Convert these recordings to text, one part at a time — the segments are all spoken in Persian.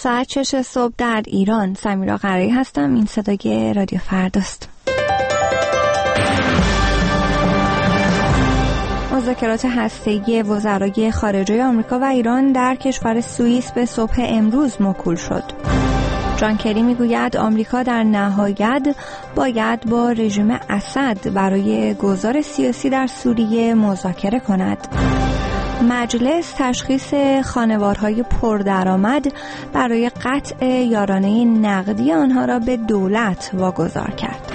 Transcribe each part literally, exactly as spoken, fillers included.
ساعت شش صبح در ایران. سمیرا قرایی هستم. این صدای رادیو فرداست. مذاکرات هسته‌ای وزرای خارجه آمریکا و ایران در کشور سوئیس به صبح امروز موکول شد. جان کری میگوید آمریکا در نهایت باید با رژیم اسد برای گذار سیاسی در سوریه مذاکره کند. مجلس تشخیص خانوارهای پردرآمد برای قطع یارانه نقدی آنها را به دولت واگذار کرد.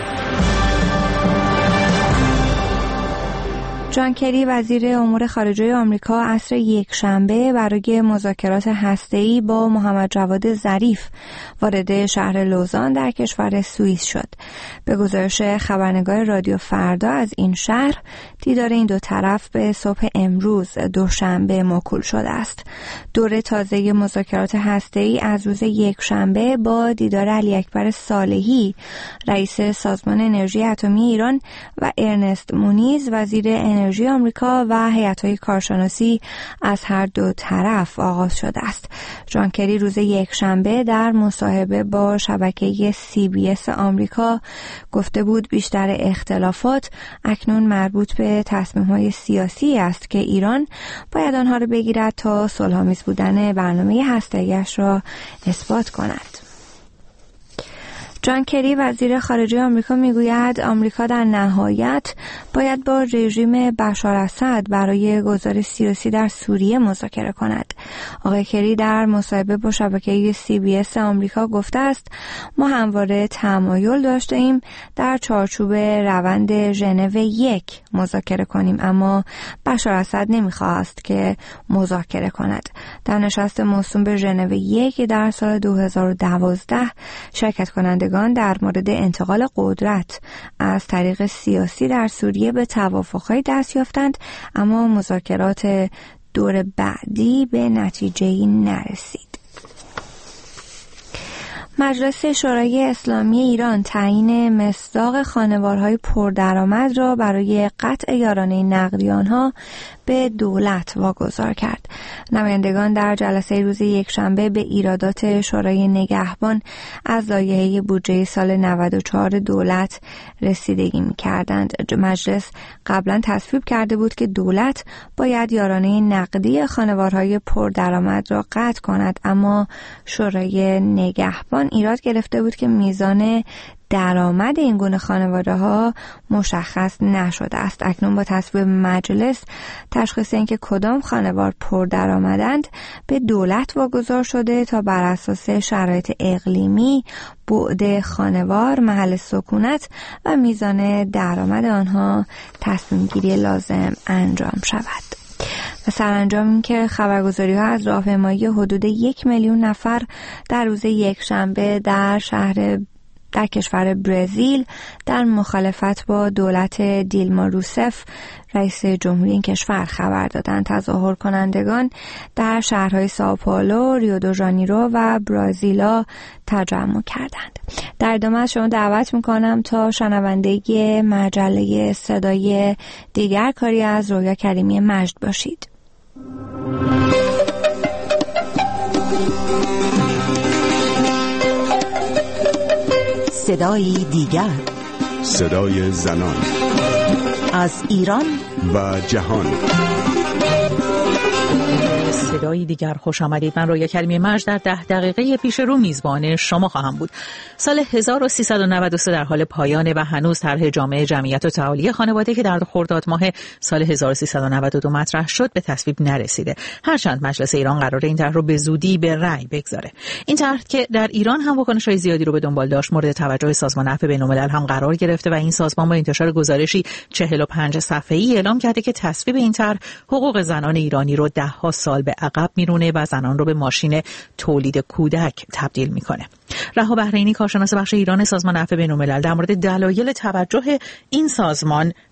جان کری وزیر امور خارجه آمریکا عصر یکشنبه برای مذاکرات هسته‌ای با محمد جواد ظریف وارد شهر لوزان در کشور سوئیس شد. به گزارش خبرنگار رادیو فردا از این شهر، دیدار این دو طرف به صبح امروز دوشنبه موکول شده است. دوره تازه مذاکرات هسته‌ای از روز یکشنبه با دیدار علی اکبر صالحی رئیس سازمان انرژی اتمی ایران و ارنست مونیز وزیر انرژی آمریکا و هیئت‌های کارشناسی از هر دو طرف آغاز شده است. جان کری روز یکشنبه در مصاحبه با شبکه سی بی اس آمریکا گفته بود بیشتر اختلافات اکنون مربوط به تصمیم‌های سیاسی است که ایران باید آنها را بگیرد تا صلح‌آمیز بودن برنامه هسته‌ای‌اش را اثبات کند. جان کری وزیر خارجه آمریکا میگوید آمریکا در نهایت باید با رژیم بشار اسد برای گذار سیاسی در سوریه مذاکره کند. آقای کری در مصاحبه با شبکه سی بی اس آمریکا گفته است ما همواره تمایل داشته ایم در چارچوب روند ژنو یک مذاکره کنیم، اما بشار اسد نمیخواست که مذاکره کند. در نشست موسوم به ژنو یک در سال دو هزار و دوازده شرکت کننده در مورد انتقال قدرت از طریق سیاسی در سوریه به توافق‌های دست یافتند، اما مذاکرات دور بعدی به نتیجه‌ای نرسید. مجلس شورای اسلامی ایران تعیین مصداق خانوارهای پردرآمد را برای قطع یارانه نقدی آنها به دولت واگذار کرد. نمایندگان در جلسه روز یکشنبه به ایرادات شورای نگهبان از لایحه بودجه سال نود و چهار دولت رسیدگی می‌کردند. مجلس قبلا تصویب کرده بود که دولت باید یارانه نقدی خانوارهای پردرآمد را قطع کند، اما شورای نگهبان ایراد گرفته بود که میزان درآمد این گونه خانواده‌ها مشخص نشده است. اکنون با تصویب مجلس تشخیص اینکه کدام خانوار پردرآمدند به دولت واگذار شده تا بر اساس شرایط اقلیمی، بعد خانوار، محل سکونت و میزان درآمد آنها تصمیم گیری لازم انجام شود. و سرانجام این که خبرگزاری ها از راهپیمایی حدود یک میلیون نفر در روز یکشنبه در شهر در کشور برزیل در مخالفت با دولت دیلما روسف رئیس جمهوری این کشور خبر دادند. تظاهر کنندگان در شهرهای سائوپائولو، ریو دو ژانیرو و برازیلا تجمع کردند. در ادامه از شما دعوت میکنم تا شنونده مجله صدای دیگر کاری از رویا کریمی مجد باشید. صدای دیگر، صدای زنان از ایران و جهان. صدای دیگر خوش آمدید. من رویا کریمی مجد در ده دقیقه پیش رو میزبان شما خواهم بود. سال هزار و سیصد و نود و سه در حال پایانه و هنوز طرح جامعه جمعیت و تعالی خانواده که در خرداد ماه سال هزار و سیصد و نود و دو مطرح شد به تصویب نرسیده. هرچند مجلس ایران قراره این طرح رو به زودی به رأی بگذاره. این طرح که در ایران هم واکنش‌های زیادی رو به دنبال داشت، مورد توجه سازمان عفو بین‌الملل هم قرار گرفته و این سازمان با انتشار گزارشی چهل و پنج صفحه‌ای اعلام کرده که تصویب این طرح حقوق زنان ایرانی رو ده‌ها سال به عقب میرونه و زنان رو به ماشین تولید کودک تبدیل میکنه. رها بحرینی، کارشناس بخش ایران سازمان عفو بین‌الملل، در مورد دلایل توجه این سازمان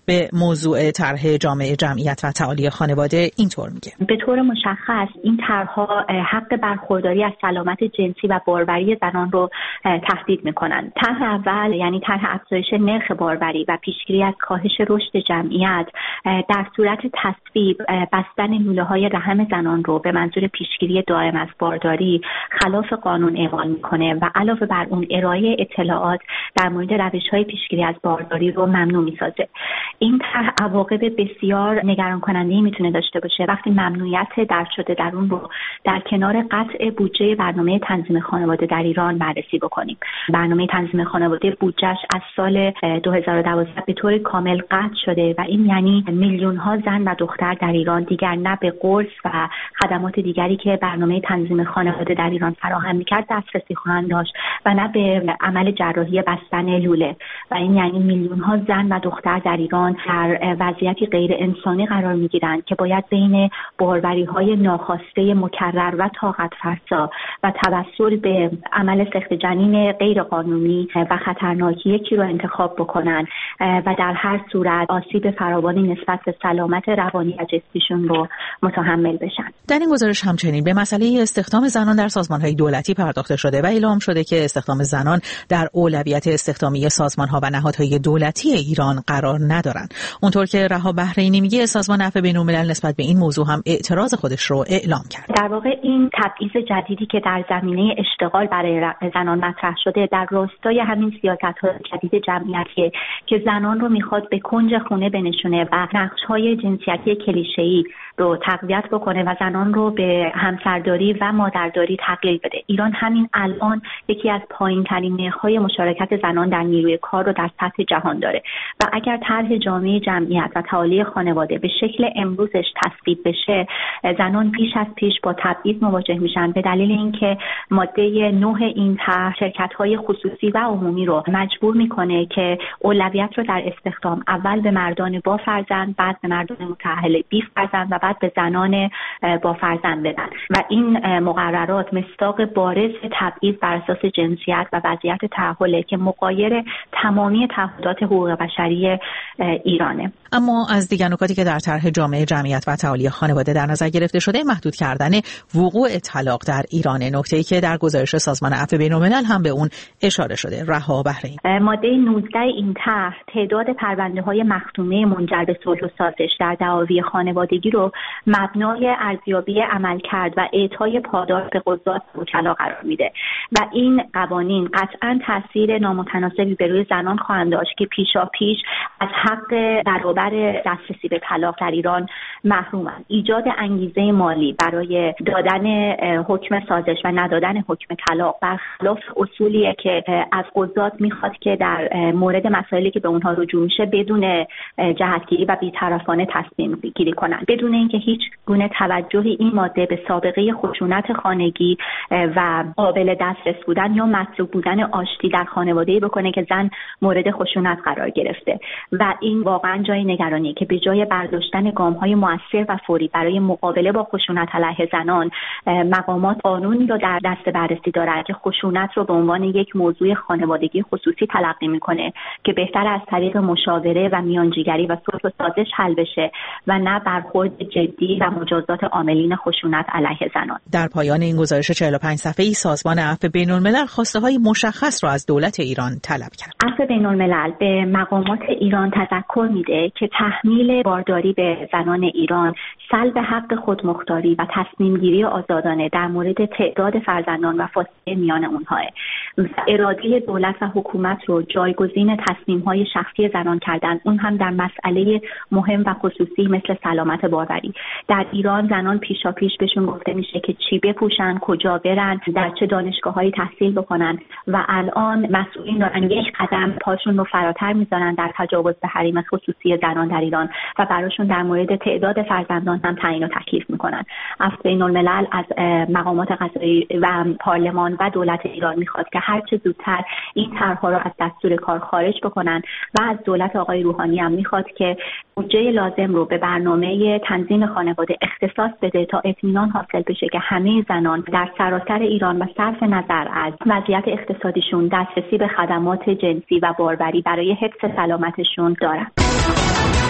به موضوع طرح جامعه جمعیت و تعالی خانواده اینطور میگه: به طور مشخص این طرح‌ها حق برخورداری از سلامت جنسی و باروری زنان رو تهدید میکنن. طرح اول یعنی طرح افزایش نرخ باروری و پیشگیری از کاهش رشد جمعیت در صورت تصویب بستن لوله‌های رحم زنان رو به منظور پیشگیری دائم از بارداری خلاف قانون اعمال میکنه و علاوه بر اون ارائه اطلاعات در مورد روش‌های پیشگیری از بارداری رو ممنوع میسازه. این طرح عواقب بسیار نگران کننده میتونه داشته باشه وقتی ممنوعیت درج شده در اون رو در کنار قطع بودجه برنامه تنظیم خانواده در ایران بررسی بکنیم. برنامه تنظیم خانواده بودجهش از سال دو هزار و دوازده به طور کامل قطع شده و این یعنی میلیون ها زن و دختر در ایران دیگر نه به قرص و خدمات دیگری که برنامه تنظیم خانواده در ایران فراهم می‌کرد دسترسی خواهند داشت و نه به عمل جراحی بستن لوله و این یعنی میلیون ها زن و دختر در ایران در وضعیتی غیر انسانی قرار می‌گیرند که باید بین باروری‌های ناخواسته مکرر و طاقت فرسا و توسل به عمل سخت جنین غیر قانونی و خطرناکی یکی رو انتخاب بکنن و در هر صورت آسیب فراوانی نسبت به سلامت روانی و جسمیشون رو متحمل بشن. در این گزارش همچنین به مسئله استخدام زنان در سازمان‌های دولتی پرداخته شده و اعلام شده که استخدام زنان در اولویت استخدامی سازمان‌ها و نهادهای دولتی ایران قرار ندارند. اونطور که رها بحرینی میگه سازمان عفو بین‌الملل نسبت به این موضوع هم اعتراض خودش رو اعلام کرد. در واقع این تبعیض جدیدی که در زمینه اشتغال برای زنان مطرح شده در راستای همین سیاست‌های جدید جمعیتیه که زنان رو میخواد به کنج خونه بنشونه و نقش‌های جنسیتی کلیشه‌ای رو تقویت بکنه و زنان رو به همسرداری و مادرداری تغییر بده. ایران همین الان یکی از پایین‌ترین نرخ‌های مشارکت زنان در نیروی کار رو در سطح جهان داره و اگر طرح جامعه جمعیت و تعالی خانواده به شکل امروزش تصویب بشه زنان پیش از پیش با تبعیض مواجه میشن به دلیل اینکه ماده نه این طرح شرکت‌های خصوصی و عمومی رو مجبور میکنه که اولویت رو در استخدام اول به مردان با فرزند، بعد به مردان متأهل بی فرزند و بعد به زنان با فرزند بدن و این مقررات مصداق بارز تبعیض بر اساس جنسیت و وضعیت تأهله که مغایر تمامی تعهدات حقوق بشری ایرانه. اما از دیگر نکاتی که در طرح جامعه جمعیت و تعالی خانواده در نظر گرفته شده محدود کردن وقوع طلاق در ایران، نکته‌ای که در گزارش سازمان عفو بین‌الملل هم به اون اشاره شده. رها بحرین ماده نوزده این طرح تعداد پرونده‌های مختومه منجر به صلح و سازش در دعاوی خانوادگی رو مبنای ارزیابی عملکرد و اعطای پاداش به قضات و وکلا قرار میده و این قوانین قطعاً تاثیر نامتناسبی به روی زنان خواهند داشت که پیشاپیش از حق برابر دسترسی به طلاق در ایران محرومند. ایجاد انگیزه مالی برای دادن حکم سازش و ندادن حکم طلاق برخلاف اصولیه که از قضات میخواد که در مورد مسائلی که به اونها رجوع میشه بدون جهتگیری و بی‌طرفانه تصمیم گیری کنند، بدون اینکه هیچ گونه توجهی این ماده به سابقه خشونت خانگی و قابل دسترس بودن یا مطلوب بودن آشتی در خانواده‌ای بکنه که زن مورد خشونت قرار گرفته و این واقعا جای نگرانیه که به جای برداشتن گام‌های مؤثر و فوری برای مقابله با خشونت علیه زنان مقامات قانونی رو در دست بررسی دارند که خشونت رو به عنوان یک موضوع خانوادگی خصوصی تلقی میکنه که بهتر از طریق مشاوره و میانجیگری و صلح و سازش حل بشه و نه برخورد جدی و مجازات عاملین خشونت علیه زنان. در پایان این گزارش چهل و پنج صفحه‌ای سازمان عفو بین‌الملل خواسته‌های مشخص را از دولت ایران طلب کرد. عفو بین‌الملل به مقامات ایران تذکر میده که تحمیل بارداری به زنان ایران سلب حق خودمختاری و تصمیم گیری آزادانه در مورد تعداد فرزندان و فاصله میان اونها و اراده دولت و حکومت رو جایگزین تصمیم‌های شخصی زنان کردن، اون هم در مسئله مهم و خصوصی مثل سلامت باروری. در ایران زنان پیشاپیش بهشون گفته میشه که چی بپوشن، کجا برن، در چه دانشگاه‌هایی تحصیل بکنن و الان مسئولین دارن یک قدم پاشون رو فراتر میذارن در تجاوز به حریم خصوصی زنان در ایران و براشون در مورد تعداد فرزندان هم تعیین و تکلیف میکنن. عفو بین‌الملل از مقامات قضایی و پارلمان و دولت ایران میخواد که هر چه زودتر این طرح‌ها رو از دستور کار خارج بکنن و از دولت آقای روحانی هم میخواد که بودجه لازم رو به برنامه تنظیم خانواده اختصاص بده تا اطمینان حاصل بشه که همه زنان در سراسر ایران و صرف نظر از وضعیت اقتصادیشون دسترسی به خدمات جنسی و باروری برای حفظ سلامتشون دارن.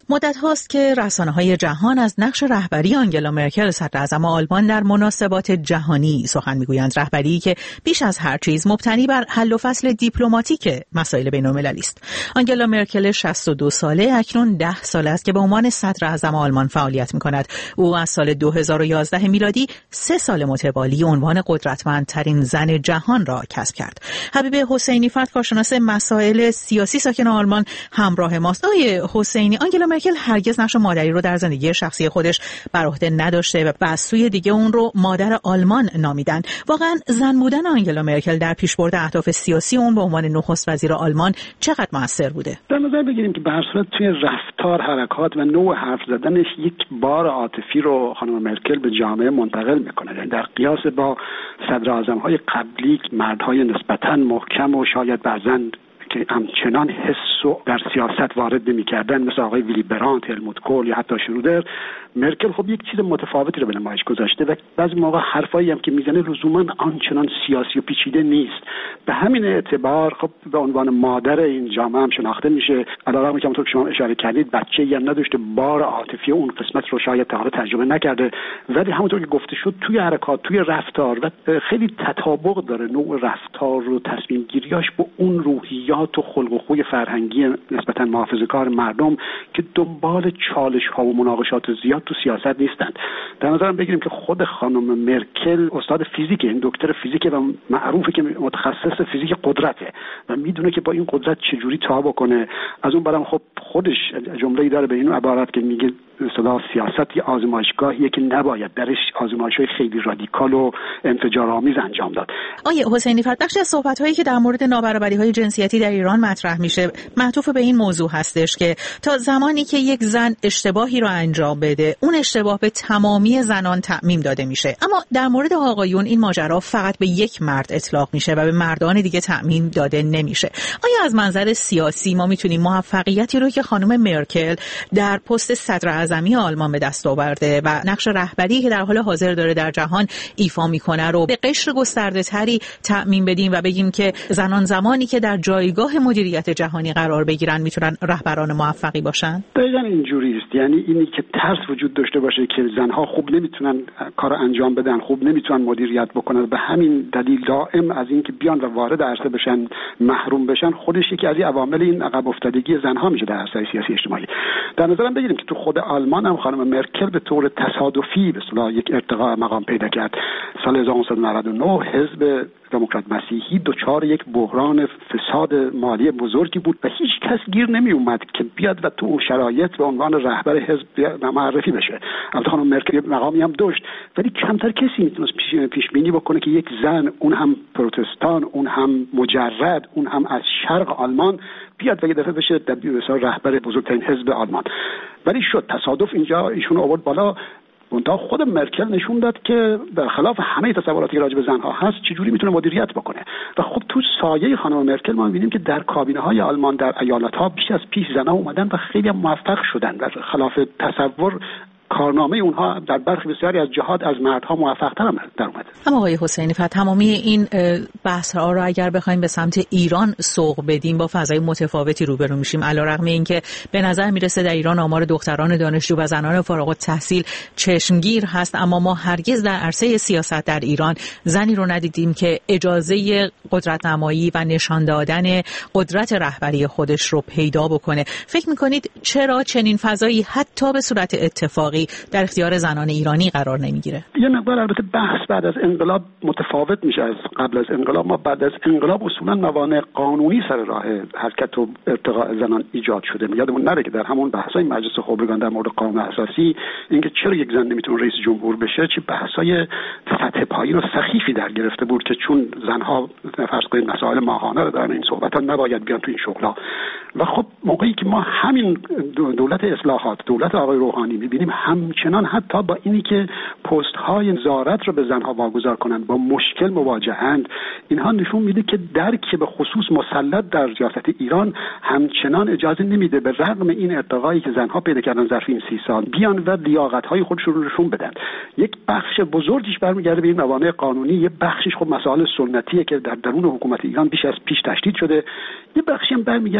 مدت هاست که رسانه‌های جهان از نقش رهبری آنگلا مرکل صدراعظم آلمان در مناسبات جهانی سخن میگویند، رهبری که بیش از هر چیز مبتنی بر حل و فصل دیپلماتیک مسائل بین‌المللی است. آنگلا مرکل شصت و دو ساله اکنون ده سال است که به عنوان صدراعظم آلمان فعالیت می‌کند. او از سال دو هزار و یازده میلادی سه سال متوالی عنوان قدرتمندترین زن جهان را کسب کرد. حبیب حسینی فرد، کارشناس مسائل سیاسی ساکن آلمان، همراه ماست. آقای حسینی، آنگلا مرکل هرگز نقش مادری رو در زندگی شخصی خودش بر عهده نداشته و از سوی دیگه اون رو مادر آلمان نامیدن. واقعا زن بودن آنگلا مرکل در پیشبرد اهداف سیاسی اون به عنوان نخست وزیر آلمان چقدر موثر بوده؟ در نظر بگیریم که به هر صورت توی رفتار، حرکات و نوع حرف زدنش یک بار عاطفی رو خانم مرکل به جامعه منتقل میکنه. یعنی در قیاس با صدراعظم‌های قبلی، مردهای نسبتاً محکم و شاید بعضن که همچنان حس و در سیاست وارد نمی‌کردن، مثل آقای ویلی برانت، هلموت کول یا حتی شرودر، مرکل خب یک چیز متفاوتی رو به نمایش گذاشته و بعضی موقع حرفایی هم که میزنه لزوما آنچنان سیاسی و پیچیده نیست. به همین اعتبار خب به عنوان مادر این جامعه هم شناخته میشه. علاوه که همونطور که شما اشاره کردید بچه‌ای هم نداشته، بار عاطفی اون قسمت رو شاید تا حالا تجربه نکرده، ولی همونطور که گفته شد توی حرکات، توی رفتار و خیلی تطابق داره نوع رفتار و تصمیم گیریاش با اون روحیات و خلق و خوی فرهنگی نسبتاً محافظه‌کار مردم که دنبال چالش‌ها و مناقشات زیاد تو سیاست نیستند. در نظرم بگیریم که خود خانم مرکل استاد فیزیکه، این دکتر فیزیکه و معروفه که متخصص فیزیک قدرته و میدونه که با این قدرت چجوری تا بکنه. از اون برم خب خودش جمله‌ای داره به این عبارت که میگه اصطلاح سیاست یه آزمایشگاهیه که نباید درش آزمایش‌های خیلی رادیکال و انفجارآمیز انجام داد. آیه حسینی فرد، بخشی از صحبت‌هایی که در مورد نابرابری‌های جنسیتی در ایران مطرح میشه معطوف به این موضوع هستش که تا زمانی که یک زن اشتباهی رو انجام بده، اون اشتباه به تمامی زنان تعمیم داده میشه. اما در مورد آقایون این ماجرا فقط به یک مرد اطلاق میشه و به مردان دیگه تعمیم داده نمیشه. آیا از منظر سیاسی ما میتونیم موفقیتی رو که خانم مرکل در پست صدراعظمی آلمان به دست آورده و نقش رهبری که در حال حاضر داره در جهان ایفا میکنه رو به قشر گسترده تری تعمیم بدیم و بگیم که زنان زمانی که در جایگاه مدیریت جهانی قرار بگیرن میتونن رهبران موفقی باشن؟ دقیقاً اینجوری است. یعنی اینی که ترس وجود داشته باشه که زنها خوب نمیتونن کار انجام بدن، خوب نمیتونن مدیریت بکنن، به همین دلیل دائم از اینکه بیان و وارد عرصه بشن محروم بشن، خودش یکی از عوامل این عقب افتادگی زنها میشه در عرصه سیاسی اجتماعی. در نظرم بگیریم که تو خود آلمان هم خانم مرکل به طور تصادفی به اصطلاح یک ارتقاء مقام پیدا کرد. سال هزار و نهصد و نود و نه حزب دموکرات مسیحی دچار یک بحران فساد مالی بزرگی بود و هیچ کس گیر نمی اومد که بیاد و تو اون شرایط به عنوان رهبر حزب معرفی بشه. البته خانم مرکل مقامی هم داشت، ولی کمتر کسی میتونست پیش بینی بکنه که یک زن، اون هم پروتستان، اون هم مجرد، اون هم از شرق آلمان، بیاد و یه دفعه بشه مثلا رهبر بزرگترین حزب آلمان. ولی شد تصادف اینجا ایشون آورد بالا. منتها خود مرکل نشون داد که برخلاف همه تصوراتی که راجع به زنها هست چجوری میتونه مدیریت بکنه و خب تو سایه خانم مرکل ما می‌بینیم که در کابینه‌های آلمان در ایالت‌ها بیش از پیش زنها اومدن و خیلی موفق شدن. در خلاف تصور کارنامه اونها در برخی بسیاری از جهات از مردها موفق‌تر هم در اومده. اما آقای حسینی فر، تمامی این بحث‌ها رو اگر بخوایم به سمت ایران سوق بدیم با فضای متفاوتی روبرو میشیم، علیرغم اینکه به نظر میرسه در ایران آمار دختران دانشجو و زنان فارغ التحصیل چشمگیر هست، اما ما هرگز در عرصه سیاست در ایران زنی رو ندیدیم که اجازه قدرت نمایی و نشان دادن قدرت رهبری خودش رو پیدا بکنه. فکر می‌کنید چرا چنین فضایی حتی به صورت اتفاقی در اختیار زنان ایرانی قرار نمیگیره؟ یه مقدار البته بحث بعد از انقلاب متفاوت میشه از قبل از انقلاب. ما بعد از انقلاب اصولا موانع قانونی سر راه حرکت و ارتقاء زنان ایجاد شده. یادمون نره که در همون بحث‌های مجلس خبرگان در مورد قانون اساسی، اینکه چرا یک زن نمیتونه رئیس جمهور بشه، چه بحث‌های سطح پایین و سخیفی در گرفته بود که چون زنها فرض کنید مسائل ماهانه رو دارن، این صحبت‌ها نباید بیان تو این شغل‌ها. و خب موقعی که ما همین دولت اصلاحات، دولت آقای روحانی می‌بینیم همچنان حتی با اینی که پست های نظارت رو به زنها واگذار کنند با مشکل مواجهند، اینها نشون میده که درک به خصوص مسلط در ریاست ایران همچنان اجازه نمیده به رغم این ارتقایی که زنها پیدا کردن ظرف این سی سال بیان و لیاقت های خودشون رو نشون بدن. یک بخش بزرگیش برمیگرده به این موانع قانونی، یه بخشش خب مسائل سنتیه که در درون حکومت ایران بیش از پیش تشدید شده، یه بخشی هم برمیگرده به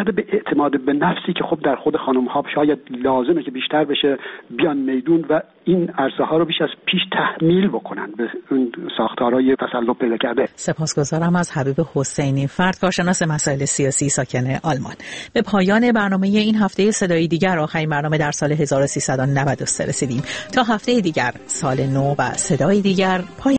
اعتماد به نفسی که خب در خود خانم ها شاید لازمه که بیشتر بشه بیان میدون و این عرصه ها رو بیش از پیش تحمیل بکنن به اون ساختارهای تسلط پیدا کرده. سپاسگزارم از حبیب حسینی، فرد کارشناس مسائل سیاسی ساکن آلمان. به پایان برنامه این هفته صدای دیگر، آخرین برنامه در سال هزار و سیصد و نود و سه رسیدیم. تا هفته دیگر، سال نو و صدای دیگر. پایان